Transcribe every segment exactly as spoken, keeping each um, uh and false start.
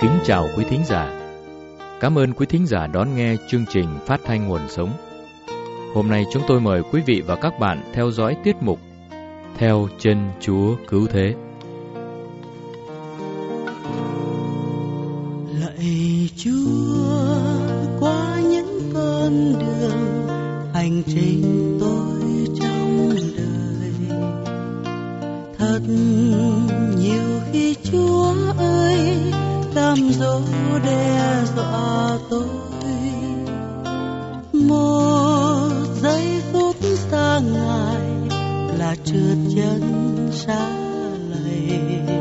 Kính chào quý thính giả. Cảm ơn quý thính giả đón nghe chương trình Phát thanh Nguồn Sống. Hôm nay chúng tôi mời quý vị và các bạn theo dõi tiết mục Theo Chân Chúa Cứu Thế. Lạy Chúa, qua những con đường hành trình tôi trong đời, thật nhiều khi Chúa ơi cám dỗ đe dọa tôi. Một giây phút xa Ngài là trượt chân xa lầy.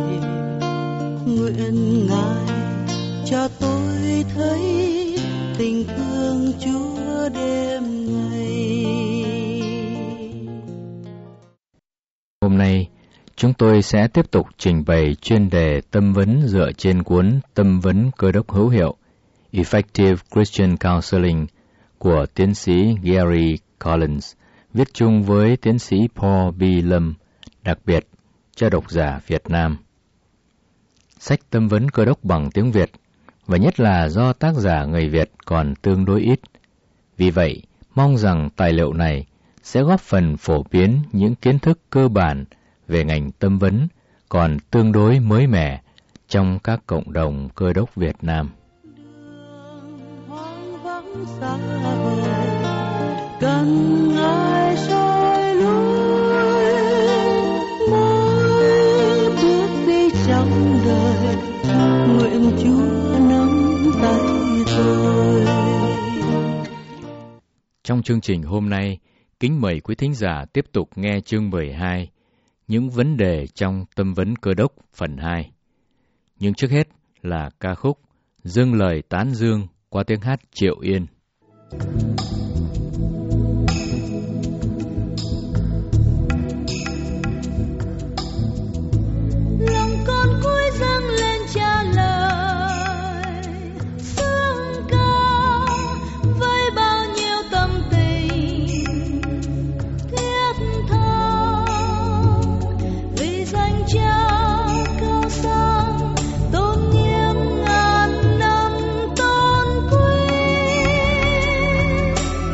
Nguyện Ngài cho tôi thấy tình thương Chúa đêm ngày. Hôm nay chúng tôi sẽ tiếp tục trình bày chuyên đề tâm vấn dựa trên cuốn Tâm vấn Cơ đốc hữu hiệu Effective Christian Counseling của tiến sĩ Gary Collins, viết chung với tiến sĩ Paul B. Lâm, đặc biệt cho độc giả Việt Nam. Sách Tâm vấn Cơ đốc bằng tiếng Việt, và nhất là do tác giả người Việt còn tương đối ít. Vì vậy, mong rằng tài liệu này sẽ góp phần phổ biến những kiến thức cơ bản về ngành tâm vấn còn tương đối mới mẻ trong các cộng đồng Cơ đốc Việt Nam. Cần ai soi lối, mỗi bước đi trong đời, nguyện Chúa nắm tay tôi. Trong chương trình hôm nay, kính mời quý thính giả tiếp tục nghe chương mười hai, những vấn đề trong tâm vấn Cơ đốc phần hai. Nhưng trước hết là ca khúc Dâng lời tán dương qua tiếng hát Triệu Yên. Lòng con cúi dâng lên Cha lời, sướng ca với bao nhiêu tâm tình thiết tha, vì danh Cha cao sang tôn nghiêm ngàn năm tôn quý.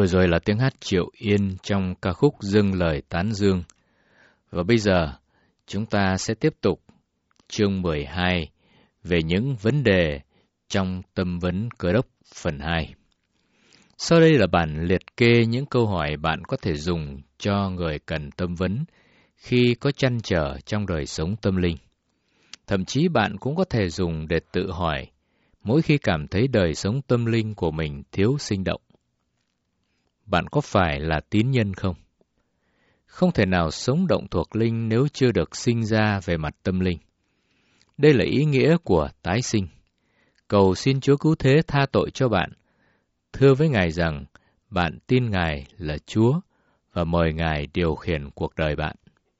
Vừa rồi là tiếng hát Triệu Yên trong ca khúc Dâng Lời Tán Dương. Và bây giờ, chúng ta sẽ tiếp tục chương mười hai về những vấn đề trong Tâm vấn Cơ đốc phần hai. Sau đây là bản liệt kê những câu hỏi bạn có thể dùng cho người cần tâm vấn khi có trăn trở trong đời sống tâm linh. Thậm chí bạn cũng có thể dùng để tự hỏi mỗi khi cảm thấy đời sống tâm linh của mình thiếu sinh động. Bạn có phải là tín nhân không? Không thể nào sống động thuộc linh nếu chưa được sinh ra về mặt tâm linh. Đây là ý nghĩa của tái sinh. Cầu xin Chúa Cứu Thế tha tội cho bạn. Thưa với Ngài rằng bạn tin Ngài là Chúa và mời Ngài điều khiển cuộc đời bạn.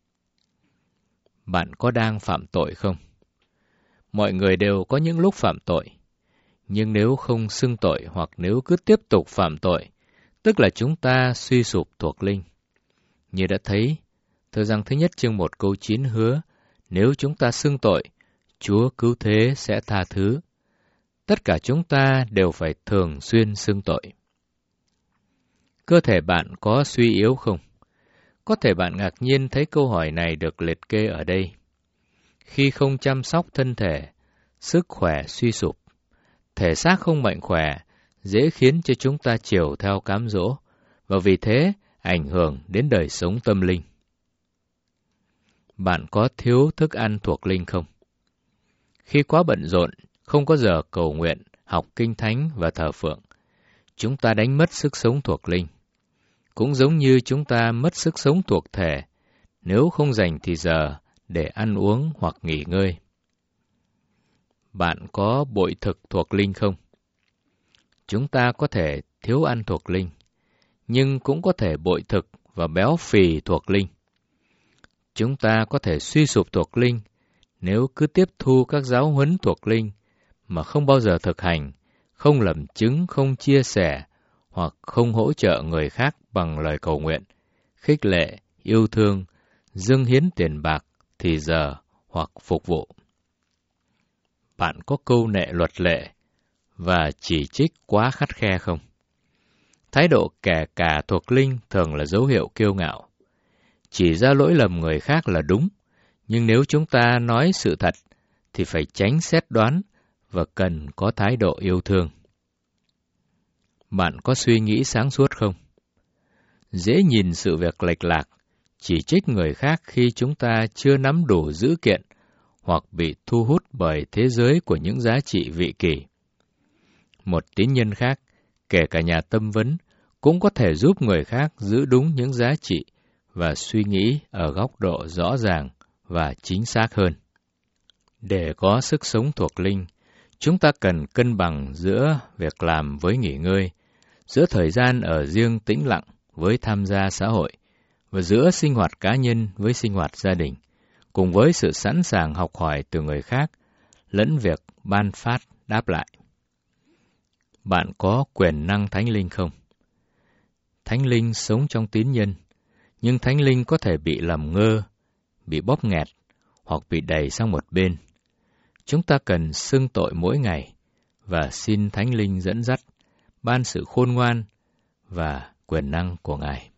Bạn có đang phạm tội không? Mọi người đều có những lúc phạm tội. Nhưng nếu không xưng tội hoặc nếu cứ tiếp tục phạm tội, tức là chúng ta suy sụp thuộc linh. Như đã thấy, Thơ Giăng thứ nhất chương một câu chín hứa, nếu chúng ta xưng tội, Chúa Cứu Thế sẽ tha thứ. Tất cả chúng ta đều phải thường xuyên xưng tội. Cơ thể bạn có suy yếu không? Có thể bạn ngạc nhiên thấy câu hỏi này được liệt kê ở đây. Khi không chăm sóc thân thể, sức khỏe suy sụp, thể xác không mạnh khỏe, dễ khiến cho chúng ta chiều theo cám dỗ, và vì thế ảnh hưởng đến đời sống tâm linh. Bạn có thiếu thức ăn thuộc linh không? Khi quá bận rộn, không có giờ cầu nguyện, học kinh thánh và thờ phượng, chúng ta đánh mất sức sống thuộc linh. Cũng giống như chúng ta mất sức sống thuộc thể nếu không dành thì giờ để ăn uống hoặc nghỉ ngơi. Bạn có bội thực thuộc linh không? Chúng ta có thể thiếu ăn thuộc linh, nhưng cũng có thể bội thực và béo phì thuộc linh. Chúng ta có thể suy sụp thuộc linh nếu cứ tiếp thu các giáo huấn thuộc linh mà không bao giờ thực hành, không làm chứng, không chia sẻ hoặc không hỗ trợ người khác bằng lời cầu nguyện, khích lệ, yêu thương, dâng hiến tiền bạc, thì giờ hoặc phục vụ. Bạn có câu nệ luật lệ và chỉ trích quá khắt khe không? Thái độ kẻ cả thuộc linh thường là dấu hiệu kiêu ngạo. Chỉ ra lỗi lầm người khác là đúng, nhưng nếu chúng ta nói sự thật thì phải tránh xét đoán và cần có thái độ yêu thương. Bạn có suy nghĩ sáng suốt không? Dễ nhìn sự việc lệch lạc, chỉ trích người khác khi chúng ta chưa nắm đủ dữ kiện hoặc bị thu hút bởi thế giới của những giá trị vị kỷ. Một tín nhân khác, kể cả nhà tâm vấn, cũng có thể giúp người khác giữ đúng những giá trị và suy nghĩ ở góc độ rõ ràng và chính xác hơn. Để có sức sống thuộc linh, chúng ta cần cân bằng giữa việc làm với nghỉ ngơi, giữa thời gian ở riêng tĩnh lặng với tham gia xã hội, và giữa sinh hoạt cá nhân với sinh hoạt gia đình, cùng với sự sẵn sàng học hỏi từ người khác, lẫn việc ban phát đáp lại. Bạn có quyền năng thánh linh không? Thánh linh sống trong tín nhân, nhưng thánh linh có thể bị làm ngơ, bị bóp nghẹt, hoặc bị đẩy sang một bên. Chúng ta cần xưng tội mỗi ngày, và xin thánh linh dẫn dắt, ban sự khôn ngoan và quyền năng của Ngài.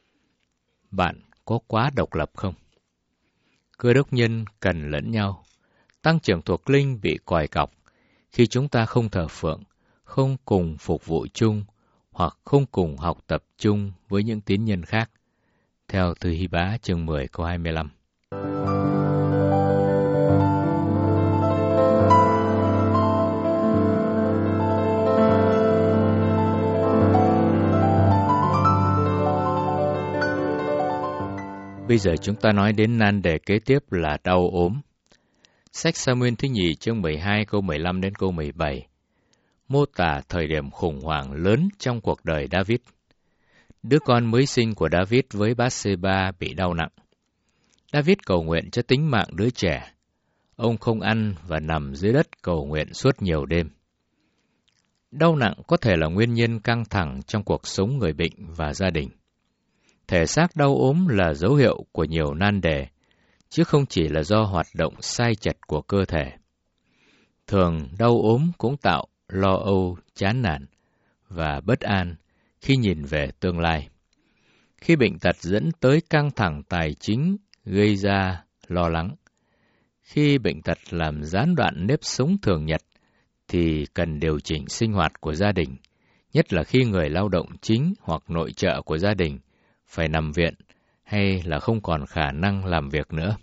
Bạn có quá độc lập không? Cơ đốc nhân cần lẫn nhau. Tăng trưởng thuộc linh bị còi cọc khi chúng ta không thờ phượng, không cùng phục vụ chung hoặc không cùng học tập chung với những tín nhân khác. Theo Thư Hy Bá chương mười câu hai mươi lăm. Bây giờ chúng ta nói đến nan đề kế tiếp là đau ốm. Sách Sa-muên thứ nhì chương mười hai câu mười lăm đến câu mười bảy mô tả thời điểm khủng hoảng lớn trong cuộc đời David. Đứa con mới sinh của David với Bath-sheba bị đau nặng. David cầu nguyện cho tính mạng đứa trẻ. Ông không ăn và nằm dưới đất cầu nguyện suốt nhiều đêm. Đau nặng có thể là nguyên nhân căng thẳng trong cuộc sống người bệnh và gia đình. Thể xác đau ốm là dấu hiệu của nhiều nan đề, chứ không chỉ là do hoạt động sai chật của cơ thể. Thường đau ốm cũng tạo lo âu, chán nản và bất an khi nhìn về tương lai. Khi bệnh tật dẫn tới căng thẳng tài chính gây ra lo lắng. Khi bệnh tật làm gián đoạn nếp sống thường nhật thì cần điều chỉnh sinh hoạt của gia đình, nhất là khi người lao động chính hoặc nội trợ của gia đình phải nằm viện hay là không còn khả năng làm việc nữa.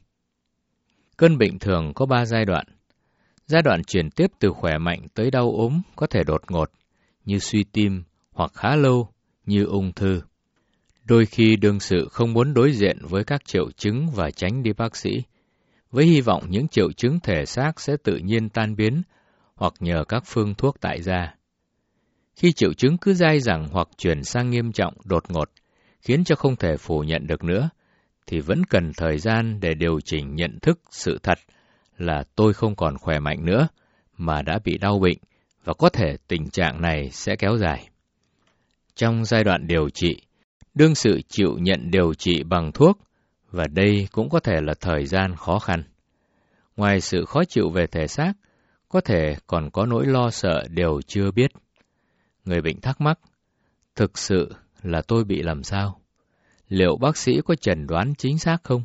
Cơn bệnh thường có ba giai đoạn. Giai đoạn chuyển tiếp từ khỏe mạnh tới đau ốm có thể đột ngột, như suy tim, hoặc khá lâu, như ung thư. Đôi khi đương sự không muốn đối diện với các triệu chứng và tránh đi bác sĩ, với hy vọng những triệu chứng thể xác sẽ tự nhiên tan biến hoặc nhờ các phương thuốc tại gia. Khi triệu chứng cứ dai dẳng hoặc chuyển sang nghiêm trọng đột ngột, khiến cho không thể phủ nhận được nữa, thì vẫn cần thời gian để điều chỉnh nhận thức sự thật là tôi không còn khỏe mạnh nữa, mà đã bị đau bệnh, và có thể tình trạng này sẽ kéo dài. Trong giai đoạn điều trị, đương sự chịu nhận điều trị bằng thuốc, và đây cũng có thể là thời gian khó khăn. Ngoài sự khó chịu về thể xác, có thể còn có nỗi lo sợ điều chưa biết. Người bệnh thắc mắc, thực sự là tôi bị làm sao? Liệu bác sĩ có chẩn đoán chính xác không?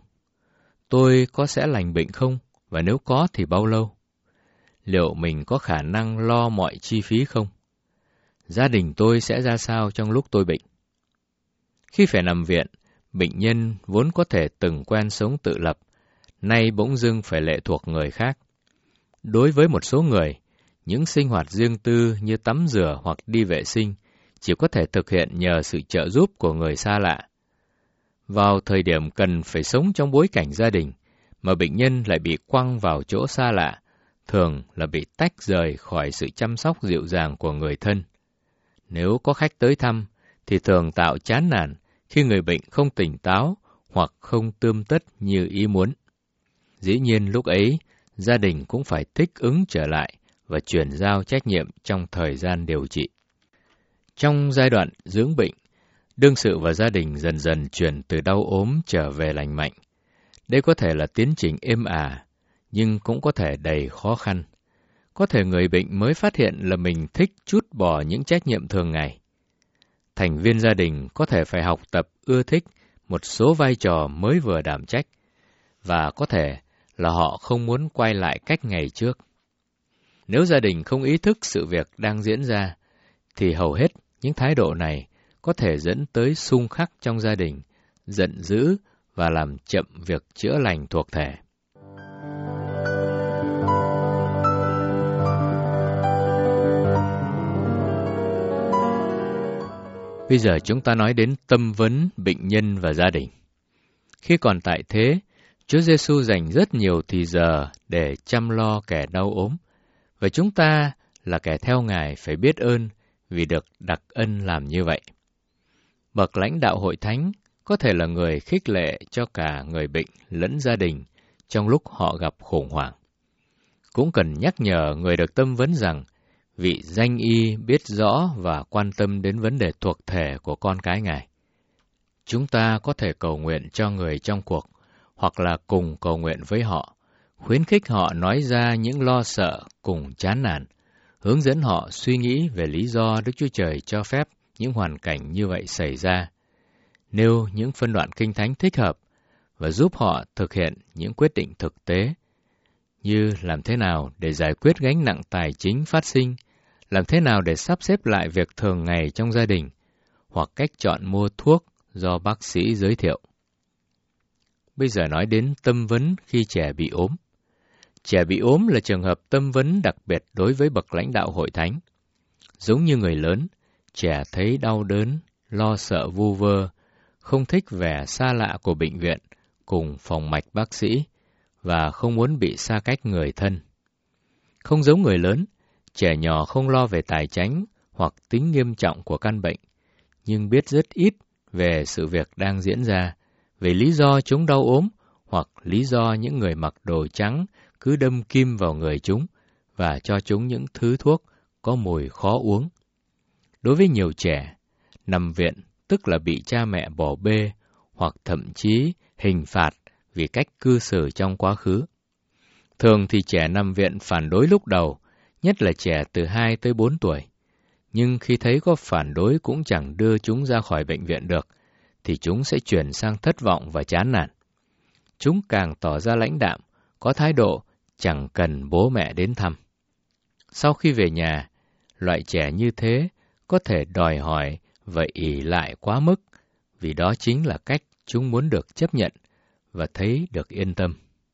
Tôi có sẽ lành bệnh không? Và nếu có thì bao lâu? Liệu mình có khả năng lo mọi chi phí không? Gia đình tôi sẽ ra sao trong lúc tôi bệnh? Khi phải nằm viện, bệnh nhân vốn có thể từng quen sống tự lập, nay bỗng dưng phải lệ thuộc người khác. Đối với một số người, những sinh hoạt riêng tư như tắm rửa hoặc đi vệ sinh chỉ có thể thực hiện nhờ sự trợ giúp của người xa lạ. Vào thời điểm cần phải sống trong bối cảnh gia đình, mà bệnh nhân lại bị quăng vào chỗ xa lạ, thường là bị tách rời khỏi sự chăm sóc dịu dàng của người thân. Nếu có khách tới thăm, thì thường tạo chán nản khi người bệnh không tỉnh táo hoặc không tươm tất như ý muốn. Dĩ nhiên lúc ấy, gia đình cũng phải thích ứng trở lại và chuyển giao trách nhiệm trong thời gian điều trị. Trong giai đoạn dưỡng bệnh, đương sự và gia đình dần dần chuyển từ đau ốm trở về lành mạnh. Đây có thể là tiến trình êm ả, nhưng cũng có thể đầy khó khăn. Có thể người bệnh mới phát hiện là mình thích trút bỏ những trách nhiệm thường ngày. Thành viên gia đình có thể phải học tập ưa thích một số vai trò mới vừa đảm trách, và có thể là họ không muốn quay lại cách ngày trước. Nếu gia đình không ý thức sự việc đang diễn ra, thì hầu hết những thái độ này có thể dẫn tới xung khắc trong gia đình, giận dữ và làm chậm việc chữa lành thuộc thể. Bây giờ chúng ta nói đến tâm vấn bệnh nhân và gia đình. Khi còn tại thế, Chúa Giêsu dành rất nhiều thì giờ để chăm lo kẻ đau ốm, và chúng ta là kẻ theo Ngài phải biết ơn vì được đặc ân làm như vậy. Bậc lãnh đạo hội thánh có thể là người khích lệ cho cả người bệnh lẫn gia đình trong lúc họ gặp khủng hoảng. Cũng cần nhắc nhở người được tâm vấn rằng vị danh y biết rõ và quan tâm đến vấn đề thuộc thể của con cái Ngài. Chúng ta có thể cầu nguyện cho người trong cuộc, hoặc là cùng cầu nguyện với họ, khuyến khích họ nói ra những lo sợ cùng chán nản, hướng dẫn họ suy nghĩ về lý do Đức Chúa Trời cho phép những hoàn cảnh như vậy xảy ra, nêu những phân đoạn Kinh Thánh thích hợp và giúp họ thực hiện những quyết định thực tế, như làm thế nào để giải quyết gánh nặng tài chính phát sinh, làm thế nào để sắp xếp lại việc thường ngày trong gia đình, hoặc cách chọn mua thuốc do bác sĩ giới thiệu. Bây giờ nói đến tâm vấn khi trẻ bị ốm. Trẻ bị ốm là trường hợp tâm vấn đặc biệt đối với bậc lãnh đạo hội thánh. Giống như người lớn, trẻ thấy đau đớn, lo sợ vu vơ, không thích vẻ xa lạ của bệnh viện cùng phòng mạch bác sĩ và không muốn bị xa cách người thân. Không giống người lớn, trẻ nhỏ không lo về tài chánh hoặc tính nghiêm trọng của căn bệnh, nhưng biết rất ít về sự việc đang diễn ra, về lý do chúng đau ốm hoặc lý do những người mặc đồ trắng cứ đâm kim vào người chúng và cho chúng những thứ thuốc có mùi khó uống. Đối với nhiều trẻ, nằm viện tức là bị cha mẹ bỏ bê hoặc thậm chí hình phạt vì cách cư xử trong quá khứ. Thường thì trẻ nằm viện phản đối lúc đầu, nhất là trẻ từ hai tới bốn tuổi. nhưng khi thấy có phản đối cũng chẳng đưa chúng ra khỏi bệnh viện được, thì chúng sẽ chuyển sang thất vọng và chán nản. Chúng càng tỏ ra lãnh đạm, có thái độ chẳng cần bố mẹ đến thăm. Sau khi về nhà, loại trẻ như thế có thể đòi hỏi và ỷ lại quá mức, vì đó chính là cách chúng muốn được chấp nhận và thấy được yên tâm.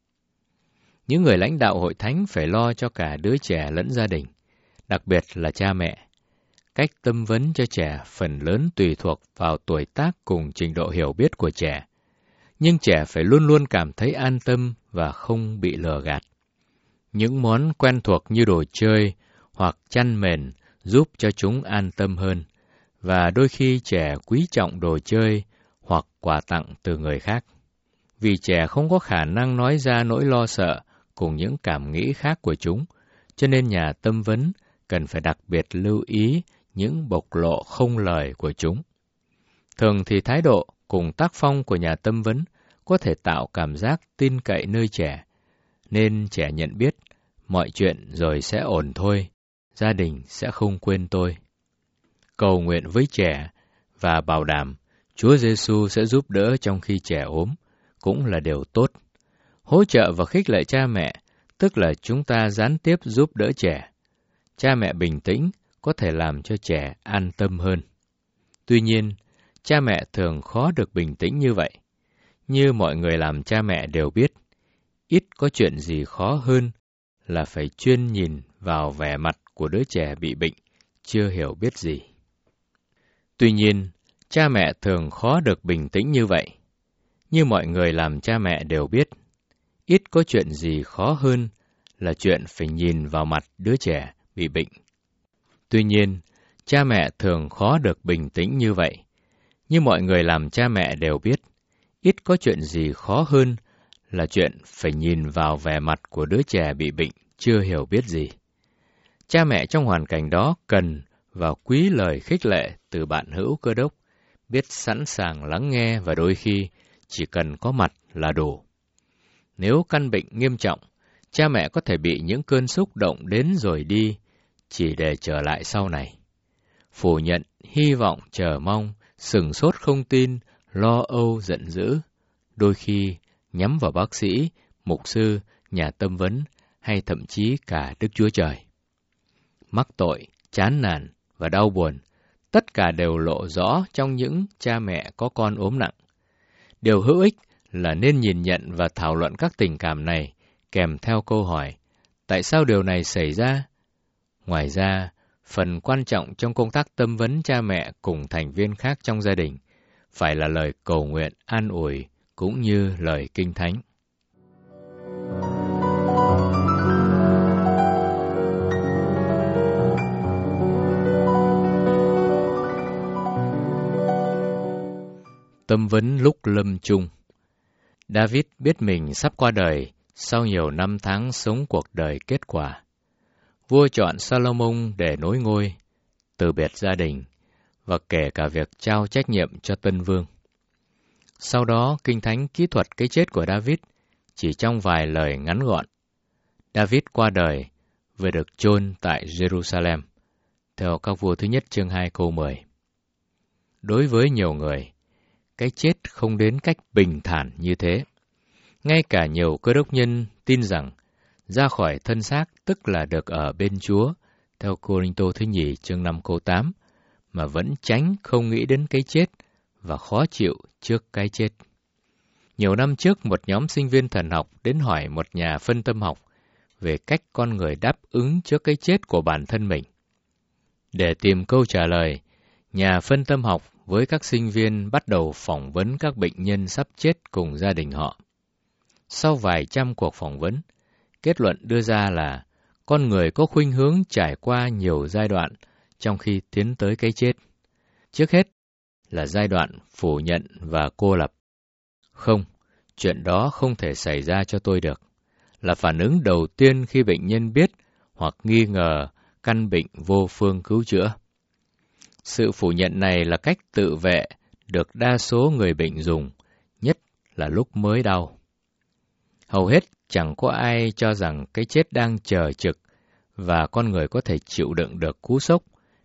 Những người lãnh đạo hội thánh phải lo cho cả đứa trẻ lẫn gia đình, đặc biệt là cha mẹ. Cách tâm vấn cho trẻ phần lớn tùy thuộc vào tuổi tác cùng trình độ hiểu biết của trẻ, nhưng trẻ phải luôn luôn cảm thấy an tâm và không bị lừa gạt. Những món quen thuộc như đồ chơi hoặc chăn mền giúp cho chúng an tâm hơn, và đôi khi trẻ quý trọng đồ chơi hoặc quà tặng từ người khác. Vì trẻ không có khả năng nói ra nỗi lo sợ cùng những cảm nghĩ khác của chúng, cho nên nhà tâm vấn cần phải đặc biệt lưu ý những bộc lộ không lời của chúng. Thường thì thái độ cùng tác phong của nhà tâm vấn có thể tạo cảm giác tin cậy nơi trẻ, nên trẻ nhận biết mọi chuyện rồi sẽ ổn thôi, gia đình sẽ không quên tôi. Cầu nguyện với trẻ và bảo đảm Chúa Giêsu sẽ giúp đỡ trong khi trẻ ốm cũng là điều tốt. Hỗ trợ và khích lệ cha mẹ, tức là chúng ta gián tiếp giúp đỡ trẻ. Cha mẹ bình tĩnh có thể làm cho trẻ an tâm hơn. Tuy nhiên, cha mẹ thường khó được bình tĩnh như vậy. Như mọi người làm cha mẹ đều biết, ít có chuyện gì khó hơn là phải chuyên nhìn vào vẻ mặt của đứa trẻ bị bệnh, chưa hiểu biết gì. Tuy nhiên, cha mẹ thường khó được bình tĩnh như vậy. Như mọi người làm cha mẹ đều biết, ít có chuyện gì khó hơn là chuyện phải nhìn vào mặt đứa trẻ bị bệnh. Tuy nhiên, cha mẹ thường khó được bình tĩnh như vậy. Như mọi người làm cha mẹ đều biết, ít có chuyện gì khó hơn là chuyện phải nhìn vào vẻ mặt của đứa trẻ bị bệnh, chưa hiểu biết gì. Cha mẹ trong hoàn cảnh đó cần và quý lời khích lệ từ bạn hữu Cơ Đốc, biết sẵn sàng lắng nghe và đôi khi chỉ cần có mặt là đủ. Nếu căn bệnh nghiêm trọng, cha mẹ có thể bị những cơn xúc động đến rồi đi, chỉ để trở lại sau này. Phủ nhận, hy vọng, chờ mong, sửng sốt không tin, lo âu, giận dữ, đôi khi nhắm vào bác sĩ, mục sư, nhà tâm vấn hay thậm chí cả Đức Chúa Trời. Mắc tội, chán nản và đau buồn, tất cả đều lộ rõ trong những cha mẹ có con ốm nặng. Điều hữu ích là nên nhìn nhận và thảo luận các tình cảm này kèm theo câu hỏi, tại sao điều này xảy ra? Ngoài ra, phần quan trọng trong công tác tâm vấn cha mẹ cùng thành viên khác trong gia đình phải là lời cầu nguyện an ủi cũng như lời Kinh Thánh. Tâm vấn lúc lâm chung. David biết mình sắp qua đời sau nhiều năm tháng sống cuộc đời kết quả. Vua chọn Salomon để nối ngôi, từ biệt gia đình, và kể cả việc trao trách nhiệm cho tân vương. Sau đó, Kinh Thánh kỹ thuật cái chết của David chỉ trong vài lời ngắn gọn. David qua đời và được chôn tại Jerusalem, theo Các Vua thứ nhất chương hai câu mười. Đối với nhiều người, cái chết không đến cách bình thản như thế. Ngay cả nhiều Cơ Đốc nhân tin rằng ra khỏi thân xác tức là được ở bên Chúa, theo Cô-rinh-tô thứ nhì chương năm câu tám, mà vẫn tránh không nghĩ đến cái chết và khó chịu trước cái chết. Nhiều năm trước, một nhóm sinh viên thần học đến hỏi một nhà phân tâm học về cách con người đáp ứng trước cái chết của bản thân mình. Để tìm câu trả lời, nhà phân tâm học với các sinh viên bắt đầu phỏng vấn các bệnh nhân sắp chết cùng gia đình họ. Sau vài trăm cuộc phỏng vấn, kết luận đưa ra là con người có khuynh hướng trải qua nhiều giai đoạn trong khi tiến tới cái chết. Trước hết là giai đoạn phủ nhận và cô lập. Không, chuyện đó không thể xảy ra cho tôi được, là phản ứng đầu tiên khi bệnh nhân biết hoặc nghi ngờ căn bệnh vô phương cứu chữa. Sự phủ nhận này là cách tự vệ được đa số người bệnh dùng, nhất là lúc mới đau. Hầu hết chẳng có ai cho rằng cái chết đang chờ trực và con người có thể chịu đựng được cú sốc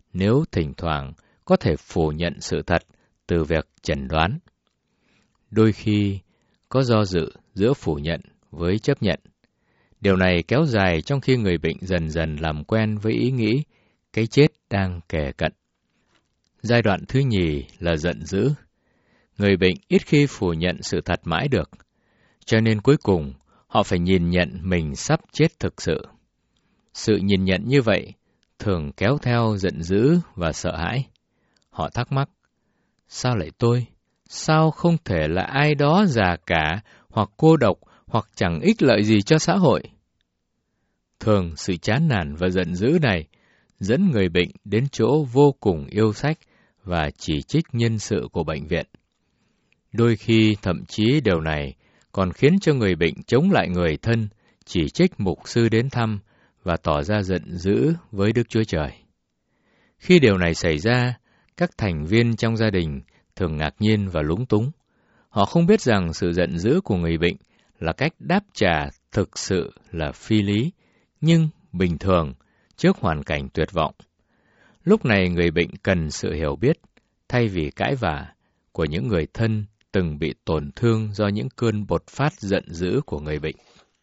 nếu thỉnh thoảng có thể phủ nhận sự thật từ việc chẩn đoán. Đôi khi có do dự giữa phủ nhận với chấp nhận. Điều này kéo dài trong khi người bệnh dần dần làm quen với ý nghĩ cái chết đang kề cận. Giai đoạn thứ nhì là giận dữ. Người bệnh ít khi phủ nhận sự thật mãi được, cho nên cuối cùng họ phải nhìn nhận mình sắp chết thực sự. Sự nhìn nhận như vậy thường kéo theo giận dữ và sợ hãi. Họ thắc mắc, sao lại tôi? Sao không thể là ai đó già cả, hoặc cô độc, hoặc chẳng ích lợi gì cho xã hội? Thường sự chán nản và giận dữ này dẫn người bệnh đến chỗ vô cùng yêu sách và chỉ trích nhân sự của bệnh viện. Đôi khi thậm chí điều này còn khiến cho người bệnh chống lại người thân, chỉ trích mục sư đến thăm và tỏ ra giận dữ với Đức Chúa Trời. Khi điều này xảy ra, các thành viên trong gia đình thường ngạc nhiên và lúng túng. Họ không biết rằng sự giận dữ của người bệnh là cách đáp trả thực sự là phi lý, nhưng bình thường trước hoàn cảnh tuyệt vọng. Lúc này người bệnh cần sự hiểu biết, thay vì cãi vã, của những người thân từng bị tổn thương do những cơn bột phát giận dữ của người bệnh.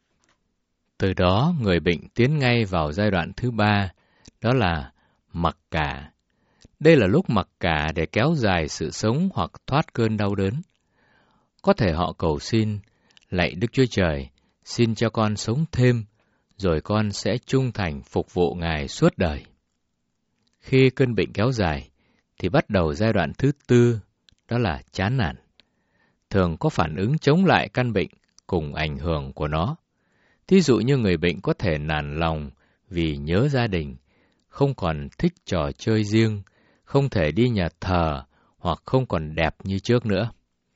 Từ đó, người bệnh tiến ngay vào giai đoạn thứ ba, đó là mặc cả. Đây là lúc mặc cả để kéo dài sự sống hoặc thoát cơn đau đớn. Có thể họ cầu xin, lạy Đức Chúa Trời, xin cho con sống thêm, rồi con sẽ trung thành phục vụ Ngài suốt đời. Khi cơn bệnh kéo dài, thì bắt đầu giai đoạn thứ tư, đó là chán nản. Thường có phản ứng chống lại căn bệnh cùng ảnh hưởng của nó. Thí dụ như người bệnh có thể nản lòng vì nhớ gia đình, không còn thích trò chơi riêng, không thể đi nhà thờ hoặc không còn đẹp như trước nữa.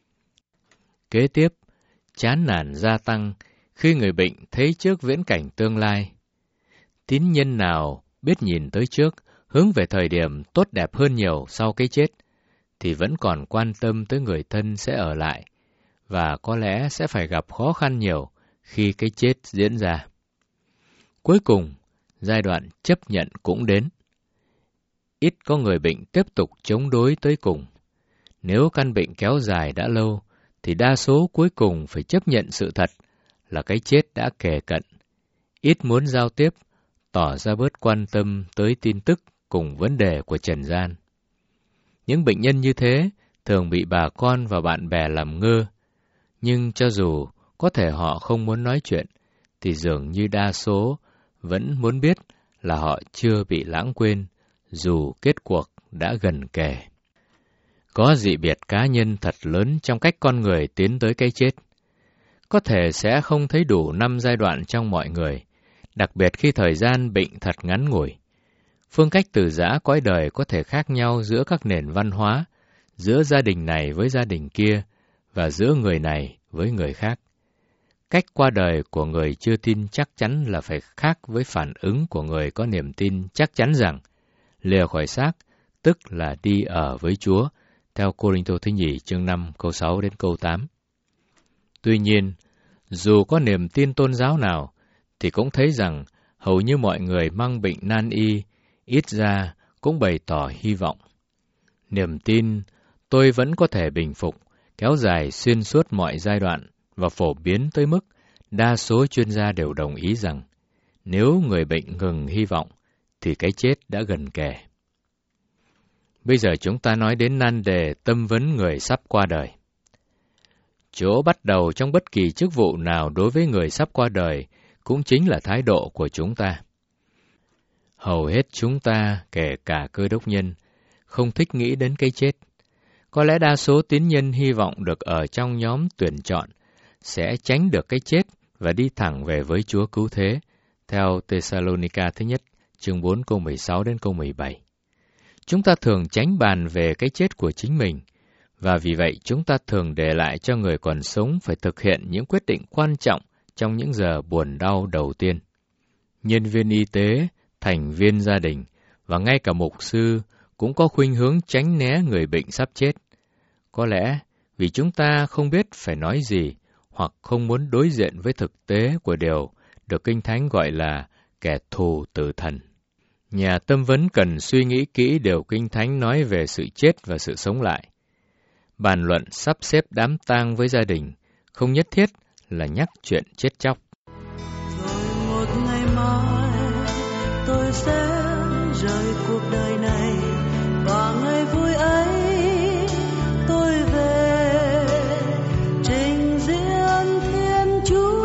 Kế tiếp, chán nản gia tăng khi người bệnh thấy trước viễn cảnh tương lai. Tín nhân nào biết nhìn tới trước, hướng về thời điểm tốt đẹp hơn nhiều sau cái chết, thì vẫn còn quan tâm tới người thân sẽ ở lại, và có lẽ sẽ phải gặp khó khăn nhiều khi cái chết diễn ra. Cuối cùng, giai đoạn chấp nhận cũng đến. Ít có người bệnh tiếp tục chống đối tới cùng. Nếu căn bệnh kéo dài đã lâu, thì đa số cuối cùng phải chấp nhận sự thật là cái chết đã kề cận. Ít muốn giao tiếp, tỏ ra bớt quan tâm tới tin tức cùng vấn đề của trần gian. Những bệnh nhân như thế thường bị bà con và bạn bè làm ngơ, nhưng cho dù có thể họ không muốn nói chuyện, thì dường như đa số vẫn muốn biết là họ chưa bị lãng quên, dù kết cuộc đã gần kề. Có dị biệt cá nhân thật lớn trong cách con người tiến tới cái chết. Có thể sẽ không thấy đủ năm giai đoạn trong mọi người, đặc biệt khi thời gian bệnh thật ngắn ngủi. Phương cách từ giã cõi đời có thể khác nhau giữa các nền văn hóa, giữa gia đình này với gia đình kia, và giữa người này với người khác. Cách qua đời của người chưa tin chắc chắn là phải khác với phản ứng của người có niềm tin chắc chắn rằng lìa khỏi xác, tức là đi ở với Chúa, theo Cô-rinh-tô thứ nhì chương năm câu sáu đến câu tám. Tuy nhiên, dù có niềm tin tôn giáo nào, thì cũng thấy rằng hầu như mọi người mang bệnh nan y, ít ra cũng bày tỏ hy vọng. Niềm tin tôi vẫn có thể bình phục, kéo dài xuyên suốt mọi giai đoạn và phổ biến tới mức đa số chuyên gia đều đồng ý rằng nếu người bệnh ngừng hy vọng thì cái chết đã gần kề. Bây giờ chúng ta nói đến nan đề tâm vấn người sắp qua đời. Chỗ bắt đầu trong bất kỳ chức vụ nào đối với người sắp qua đời cũng chính là thái độ của chúng ta. Hầu hết chúng ta, kể cả Cơ đốc nhân, không thích nghĩ đến cái chết. Có lẽ đa số tín nhân hy vọng được ở trong nhóm tuyển chọn sẽ tránh được cái chết và đi thẳng về với Chúa cứu thế, theo Thessalonica thứ nhất, chương bốn câu mười sáu đến câu mười bảy. Chúng ta thường tránh bàn về cái chết của chính mình, và vì vậy chúng ta thường để lại cho người còn sống phải thực hiện những quyết định quan trọng trong những giờ buồn đau đầu tiên. Nhân viên y tế, thành viên gia đình và ngay cả mục sư cũng có khuynh hướng tránh né người bệnh sắp chết. Có lẽ vì chúng ta không biết phải nói gì hoặc không muốn đối diện với thực tế của điều được Kinh Thánh gọi là kẻ thù tử thần. Nhà tâm vấn cần suy nghĩ kỹ điều Kinh Thánh nói về sự chết và sự sống lại. Bàn luận sắp xếp đám tang với gia đình không nhất thiết là nhắc chuyện chết chóc. Rồi một ngày mai tôi sẽ rời cuộc đời này, và ngày vui ấy tôi về trình diễn Thiên Chúa.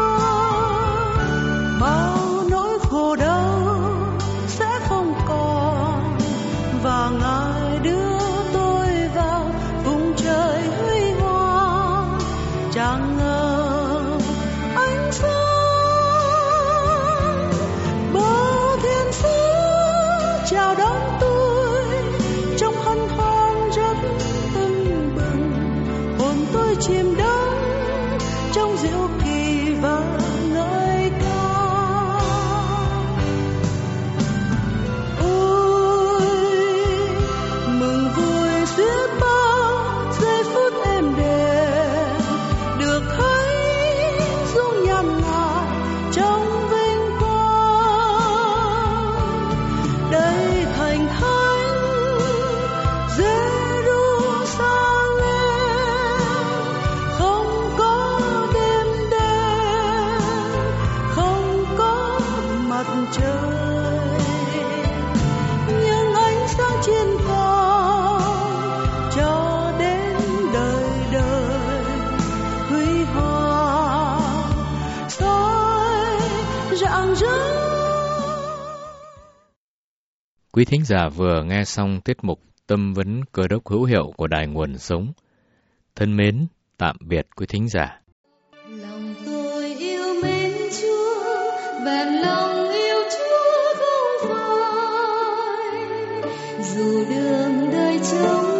Bao nỗi khổ đau sẽ không còn, và Ngài đưa tôi vào vùng trời huy hoàng. Chẳng ngờ ánh sáng bao thiên sứ chào đón tôi trong hân hoan rất tưng bừng. Hồn tôi chìm đắm trong diệu kỳ và ngợi ca. Ôi mừng vui xiết bao giây phút êm đềm, được thấy dung nhan Ngài trong vinh quang. Đây thành thánh Jerusalem, không có đêm đen, không có mặt trời, nhưng ánh sáng trên cao cho đến đời đời huy hoàng soi rạng rỡ. Quý thính giả vừa nghe xong tiết mục Tâm vấn Cơ đốc hữu hiệu của Đài Nguồn Sống. Thân mến, tạm biệt quý thính giả. Lòng tôi yêu mến Chúa, vẹn lòng yêu Chúa không phai. Dù đường đời trông